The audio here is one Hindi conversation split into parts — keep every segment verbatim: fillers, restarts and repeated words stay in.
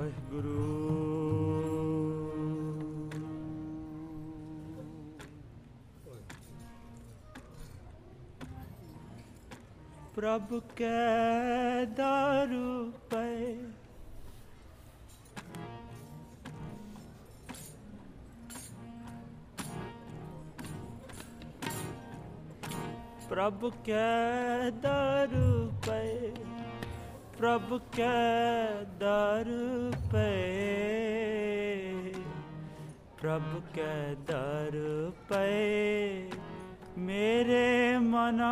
वाहिगुरु। प्रभु कै दारू पे प्रभु कै दारू पे प्रभु कै दारू पे प्रभु कै दारू पे मेरे मना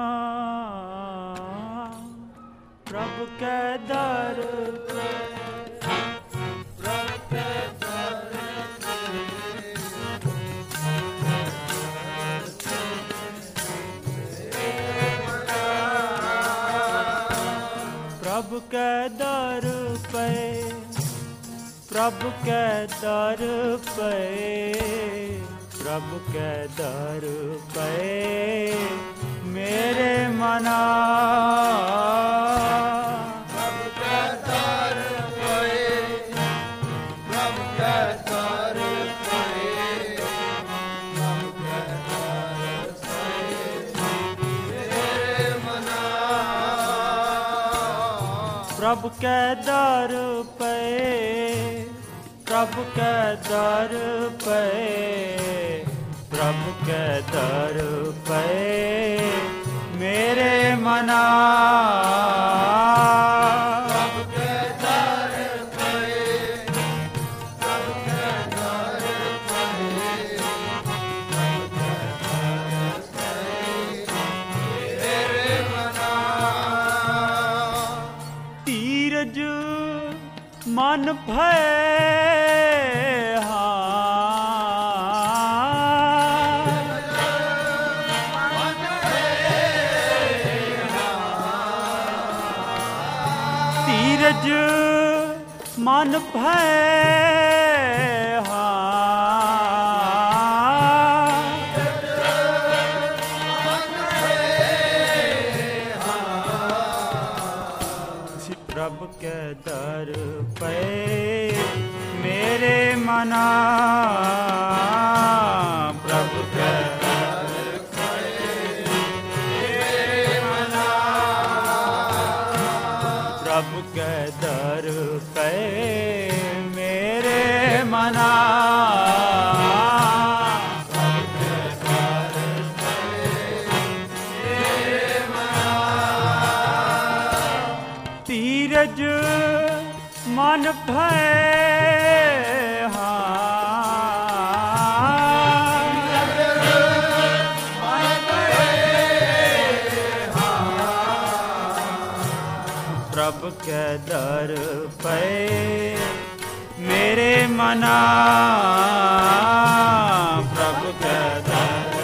प्रभु कै दारू पे प्रभु कै दारू प्रभु कै दारू पे प्रभु कै दारू पे प्रभु कै दारू पे मेरे मना प्रभु कै दारू पे प्रभु कै दारू पे प्रभु कै दारू पे मेरे मना प्रभु कै दारू पे प्रभु कै दारू पे प्रभु कै दारू पे मेरे मना प्रभु कै दारू पे प्रभु कै दारू पे प्रभु कै दारू पे मेरे मना तीरज मन भय तीरज मन भय प्रभु कै दर पे मेरे मना प्रभु कै दर पे मेरे मना प्रभु कै दर पे मेरे मना तीरज मन भय प्रभु कै दर पे मेरे मना प्रभु कै दर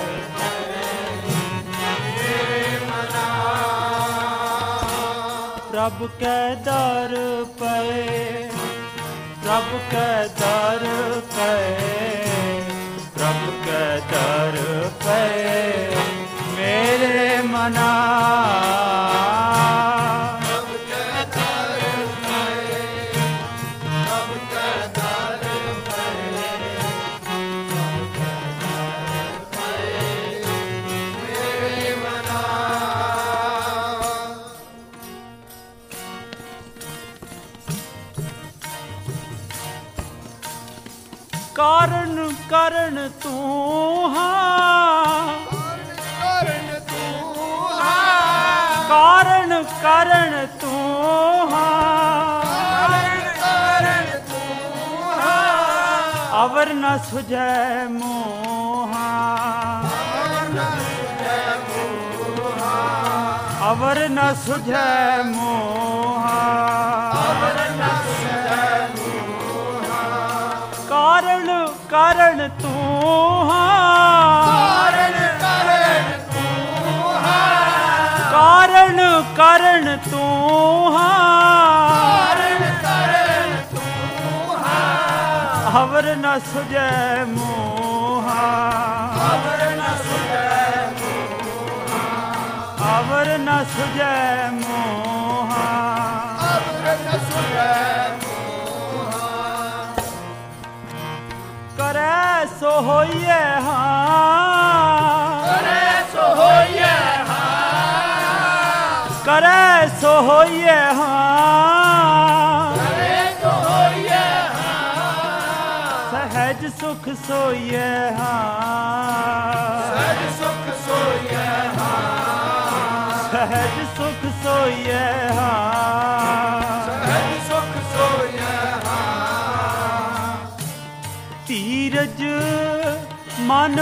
प्रभु कै दर पे प्रभु कै दर पे प्रभु कै दर पे मेरे मना प्रभु कै दर पे प्रभु कै दर पे प्रभु कै दर पे मेरे मना कारण कारण तू हाँ कारण तू हाँ कारण कारण तू हाँ कारण तू हाँ अवर न सुझै मोहा अवर न सुझै मोहा कारण कारण तू कारण कारण तू कारण कारण तू कारण कारण तू अवर न सुझै मोहा अवर न सुझै मोहा अवर न सुझै मोहा अवर न सुझै मोहा सो होइए हाँ, करे सो होइए हाँ, करे सो होइए हाँ, करे सो होइए हाँ, सहज सुख सोइए हाँ, सहज सुख सोइए हाँ, सहज सुख सोइए हाँ, सहज सुख सोइए हाँ, धीरज मन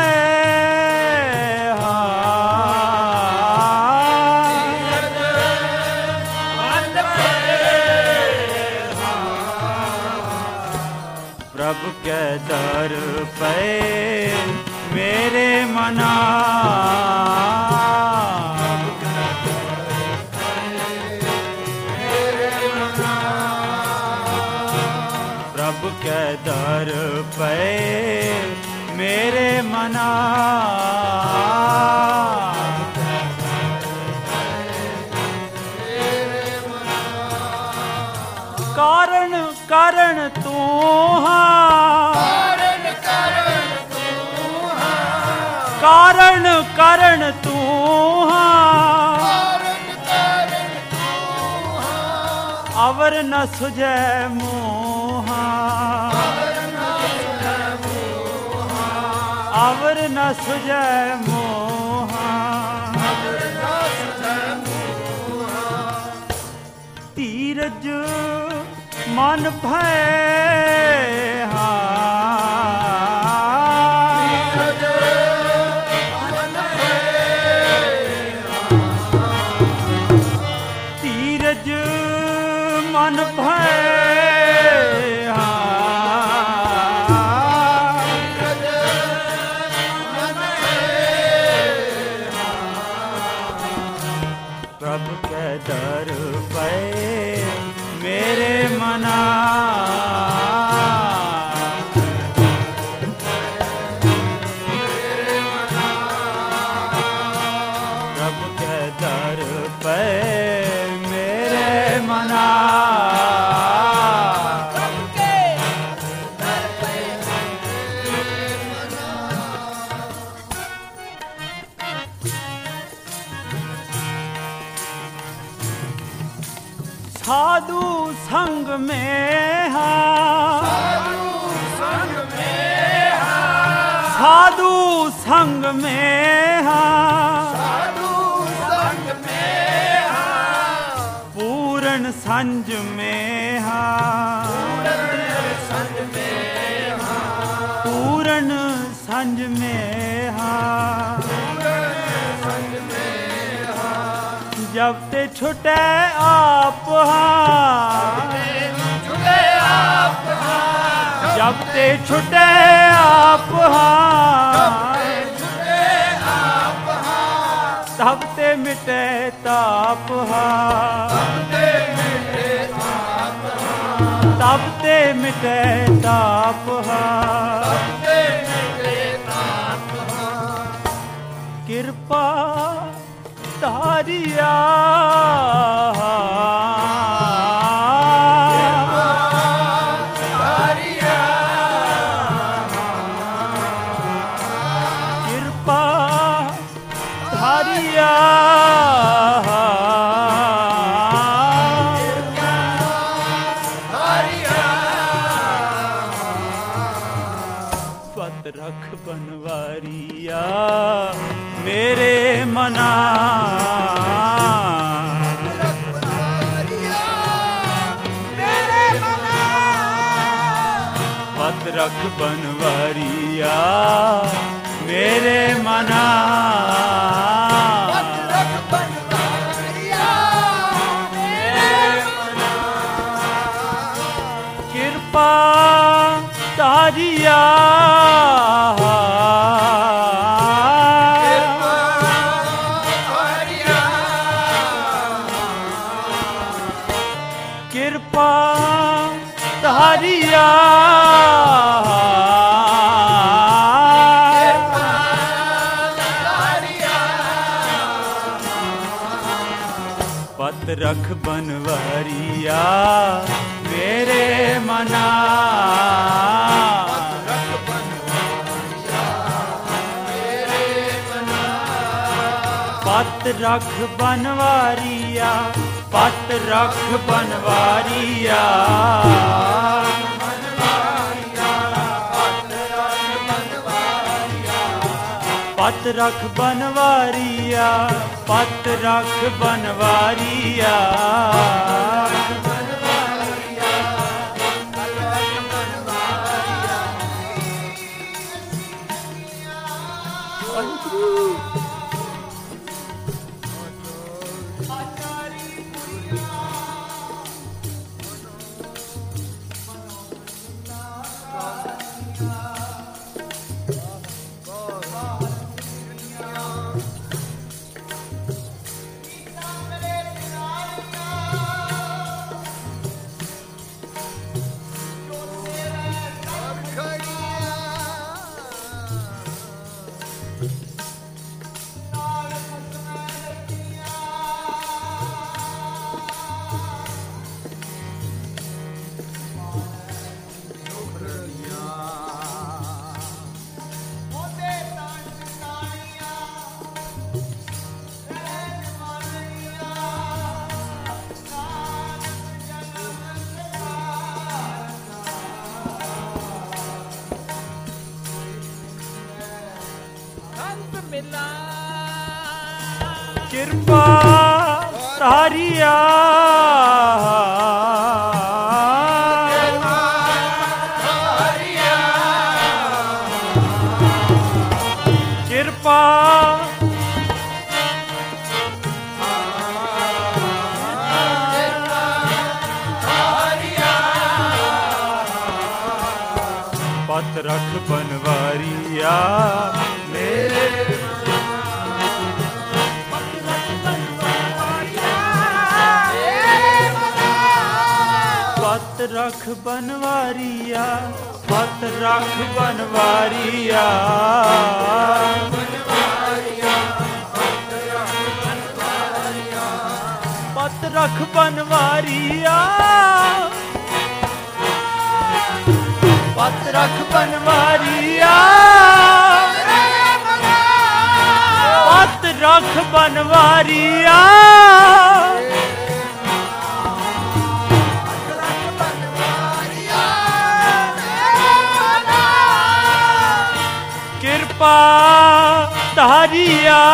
भय हाँ, धीरज मन भय हाँ, प्रभु के दर पे मेरे मना, प्रभु के दर पे मेरे मना, कारण कारण तू हाँ, कारण कारण तू हाँ, कारण कारण तू हाँ, कारण कारण तू हाँ, अवर न सुझे मोहा, अवर न सुझे मोहा, धीरज मन भय हाँ, धीरज मन भय हाँ, प्रभु के दर पे मेरे मना, प्रभु के दर पे मेरे मना, साधु संग में हाँ, संग में हाँ, साधु संग में हाँ, साधु संग में हाँ, पूर्ण संज में हाँ, संग में हाँ, पूर्ण संज में हाँ, संग में हाँ, जब ते छुटे आप हाँ, छुटे आप हाँ, जब ते छुटे आप हाँ, छुटे आप हाँ, तब ते मिटे ताप हाँ, तब ते मिटे ताप हाँ, कृपा तारिया कृपा धारिया पत रख बनवारिया मेरे मना, पत रख बनवारिया मेरे मना, कृपा तारिया कृपा तारिया पत रख बनवारिया मेरे मना, पत रख बनवारिया, पत रख बनवारिया, पत रख बनवारिया, पत रख बनवारिया, कृपा तारिया, कृपा पत रख बनवारिया मेरे, पत रख बनवारिया, पत रख बनवारिया, पत रख बनवारिया, पत रख बनवारिया, पत रख बनवारिया, कृपा तारिया,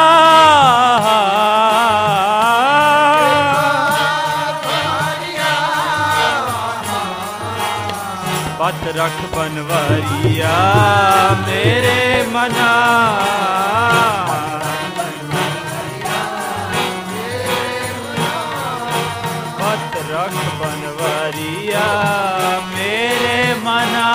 पत रख बनवारिया मेरे मना, पत रख बनवारिया मेरे मना,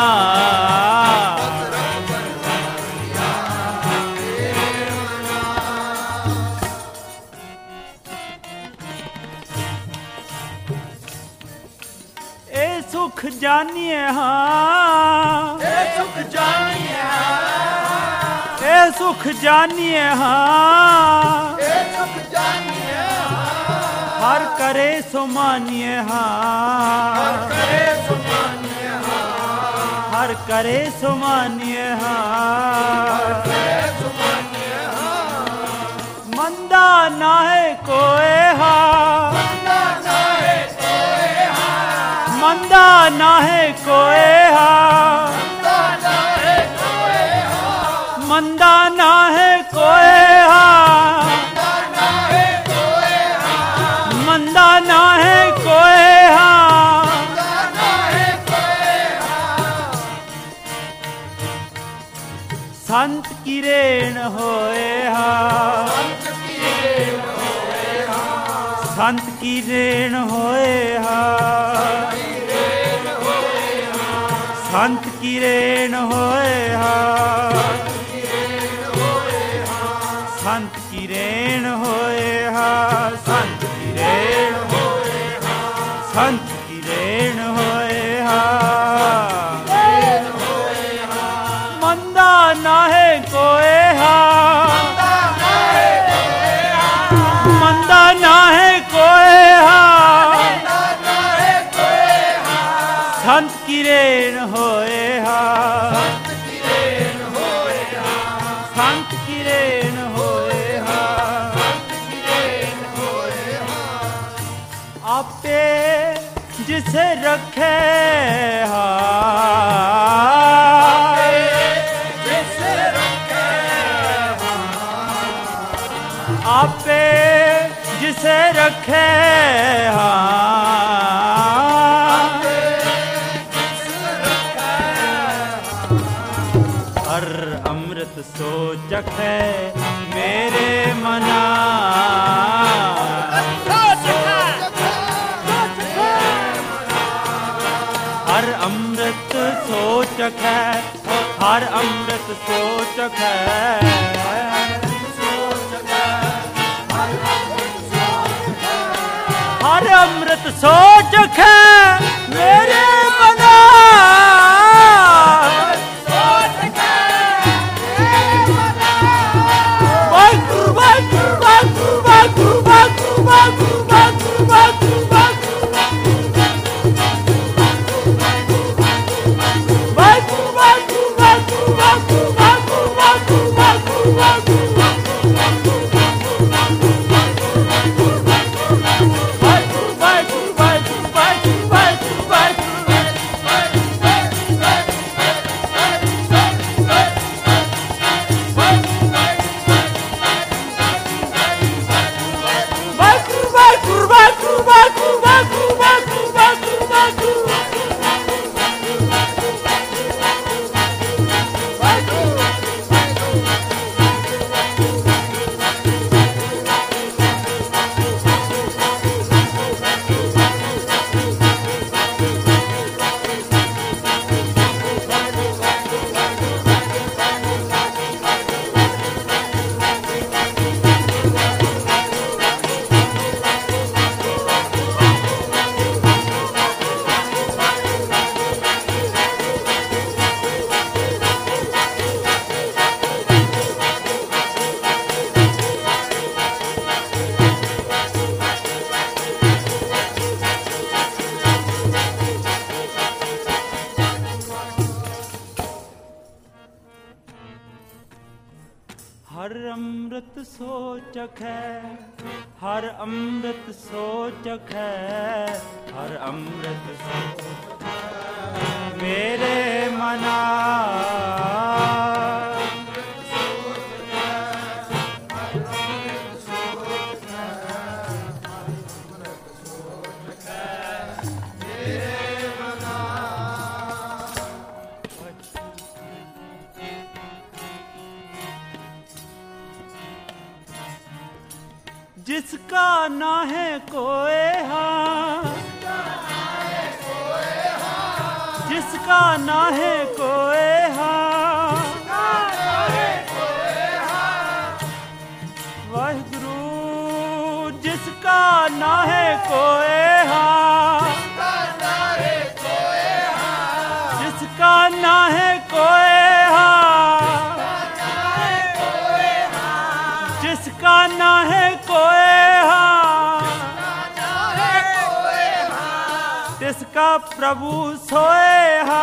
सुख जानिए हाँ, ए सुख जानिए हाँ, ए सुख जानिए हाँ, ए सुख जानिए हाँ, हर करे सो मानिए हाँ, हर करे सो मानिए हाँ, हर करे सो मानिए हाँ, हर करे सो मानिए हाँ, मंदा ना है कोई हाँ, मंदा ना है कोई हाँ, मंदा ना है कोई हाँ, मंदा ना है कोई हाँ, संत की रेण होए हाँ, संत की रेण होए हाँ, संत की रेण होए हाँ, संत की रेण होए हाँ, संत की रेण होए हाँ, संत की रेण होए हाँ, मंदा ना है कोई हाँ, मंदा ना है कोई हाँ, संत की रेण होए हाँ, संत की रेण होए हाँ, जिसे रखे हा जिसे रखे आपे जिसे रखे हा हर अमृत सो चखे मेरे मना हर अमृत सो चखे हर अमृत सो चखे हर अमृत सो चखे मेरे मना वागुरु वागुरु वागुरु वागुरु वागुरु वागुरु वागुरु वागुरु हर अमृत सो चखे हर अमृत सो चखे हर अमृत सो मेरे मना जिसका ना है कोई हाँ जिसका ना है कोई हाँ वाहिगुरु जिसका ना है कोई हाँ जिसका ना है कोई हाँ जिसका ना है कोई जिसका प्रभु सोए हा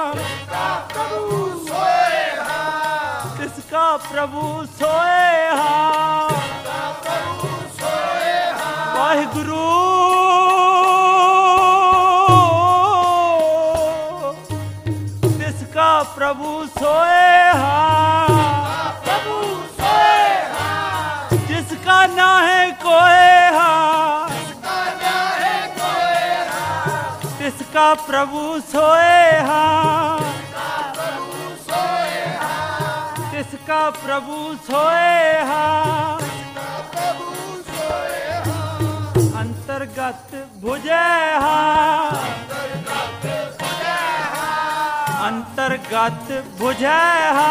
जिसका प्रभु सोए हा वाहिगुरु जिसका प्रभु सोए हा जिसका ना है कोई हा जिसका प्रभु सोए हा जिसका प्रभु सोए हा अंतर्गत भुजे हा अंतर्गत भुजे हा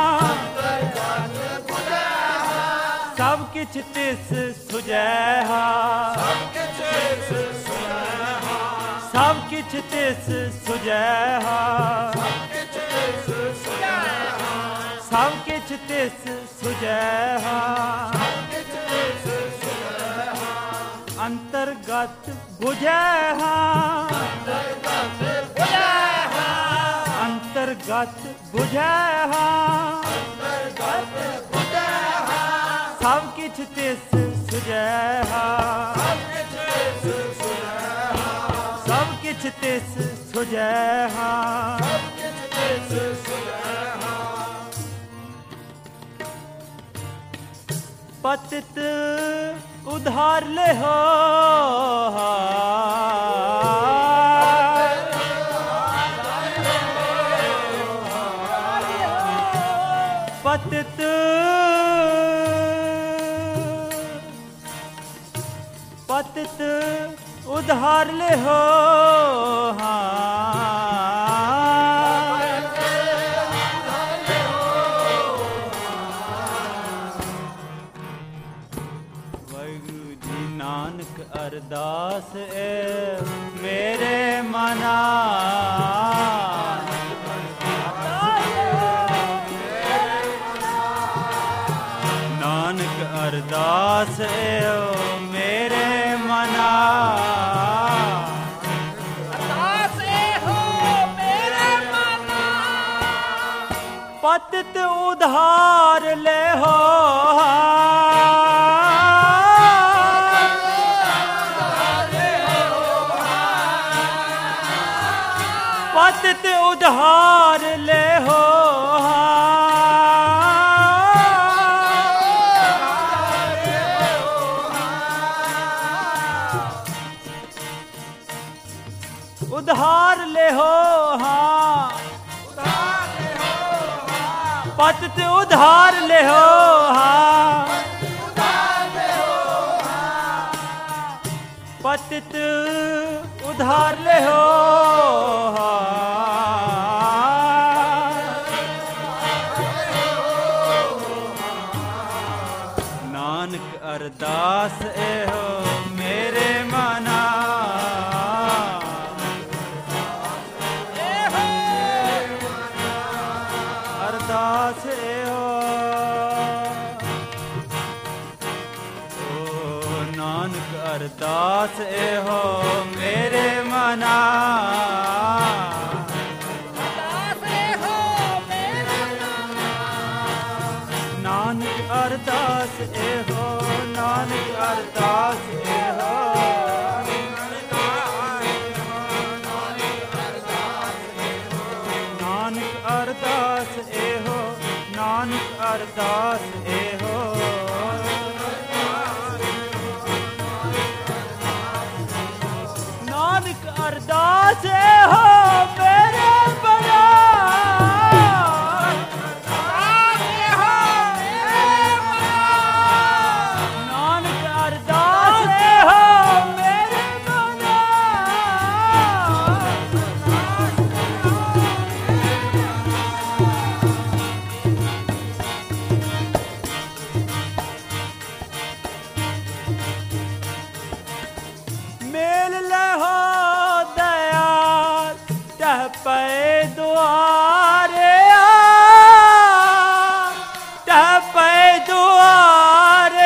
सब किछ तिस सुझै हा सब किछ तिस सुझै हा सब किछ तिस सुझै हा अंतर्गत बुझै हा अंतर्गत बुझै हा सब किछ तिस सुझै हा सब किछ किछ तिस सुझैहा सब किछ तिस सुझैहा पतित उधार ले हो पतित पतित उधार ले हो वाहिगुरु जी नानक अरदास ए मेरे मना नानक अरदास ए मेरे मना अरदास ए हो मेरे मना पतित उधार ले हो पतित उधार ले हो उधार ले हो हाँ पतित उधार ले हो हाँ पतित उधार ले हो नानक अरदास ए हो मेरे मना अरदास ए हो ओ नानक अरदास ए हो मेरे मना अरदास ए हो मेरे नानक अरदास ए हो नानक अरदास ए हो नानक अरदास ए हो नानक अरदास ए हो नानक अरदास ए हो मेरे बना नानक अरदास ए हो मेरे बना मेल लहो दयाल टह पे दुआरे टह पे दुआरे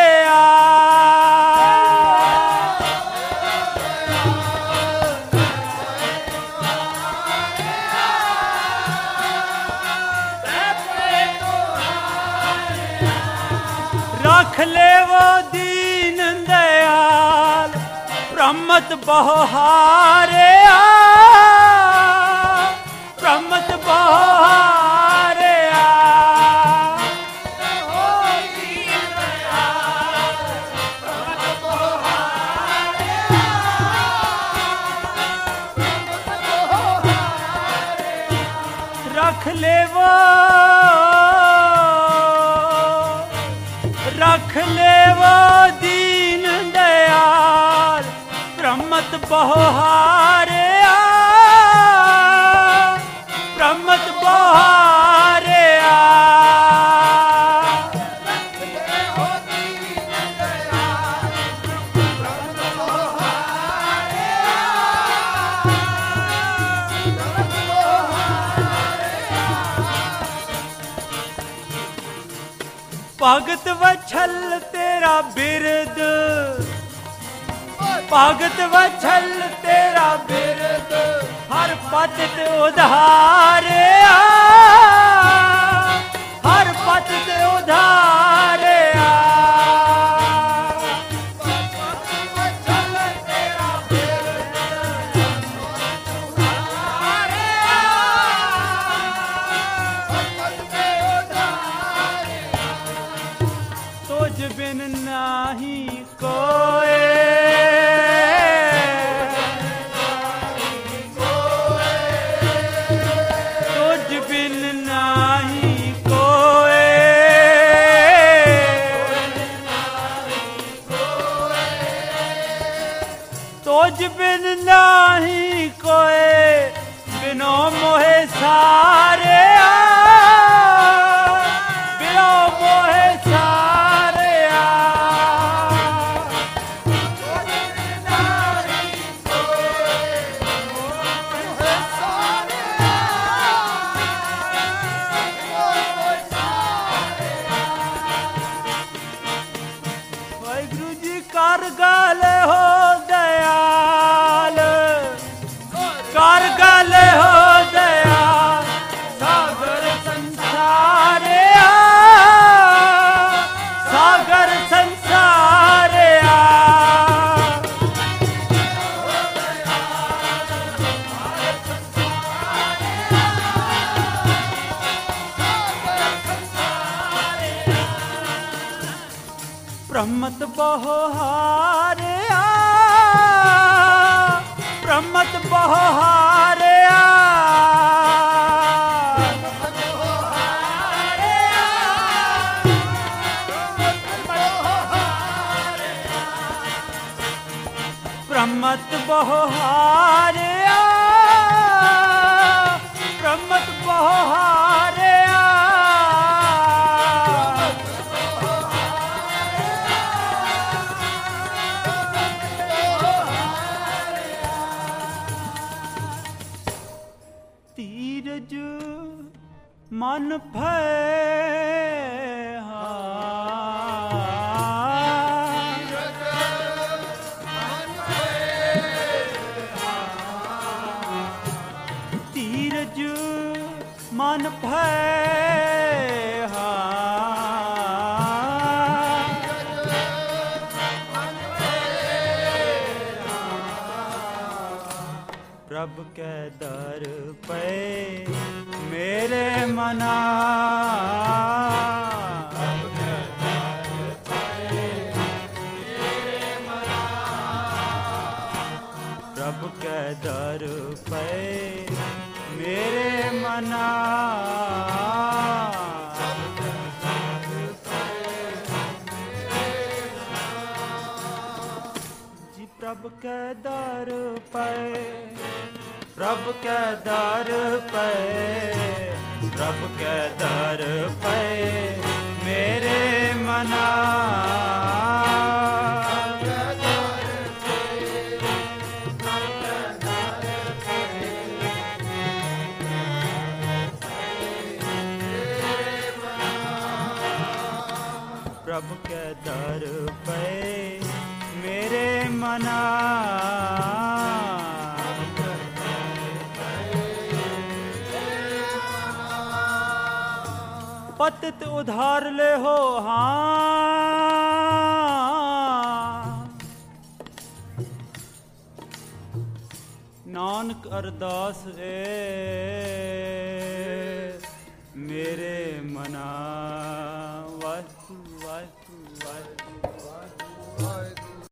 रख ले वो दीन दयाल ब्रह्मत बहारे ब्रह्मत बहारे रख ले वो रख ले वो दीन दयाल ब्रह्मत बहारे ब्रह्मत बहारे भगत वछल तेरा बिरद भगत वछल तेरा बिरद हर पतित उधारे हर पतित उधारे बिन नाही कोए, तुझ बिन नाही कोए, तुझ बिन नाही कोए, बिनो मोहे सारे आ, बिनो मोहे सारे आ। वाहिगुरु जी कर गल हो दयाल, कर गल हो दयाल, सागर संसारे आ, सागर संसारे आ। ब्रह्मत बहुहारे आ, ब्रह्मत बहुहारे आ, ब्रह्मत बहुहारे आ, ब्रह्मत बहुहारे आ। तीरज मन भय तीरज मन भय प्रभ के दर पे मेरे मना, प्रभ के दर पे मेरे मना, जी प्रभ के दर पे, प्रभ के दर पे, प्रभ के दर पे मेरे मना, प्रभ के दर पे मेरे मना। पतित उधार ले हो हाँ, नानक अरदास ए मेरे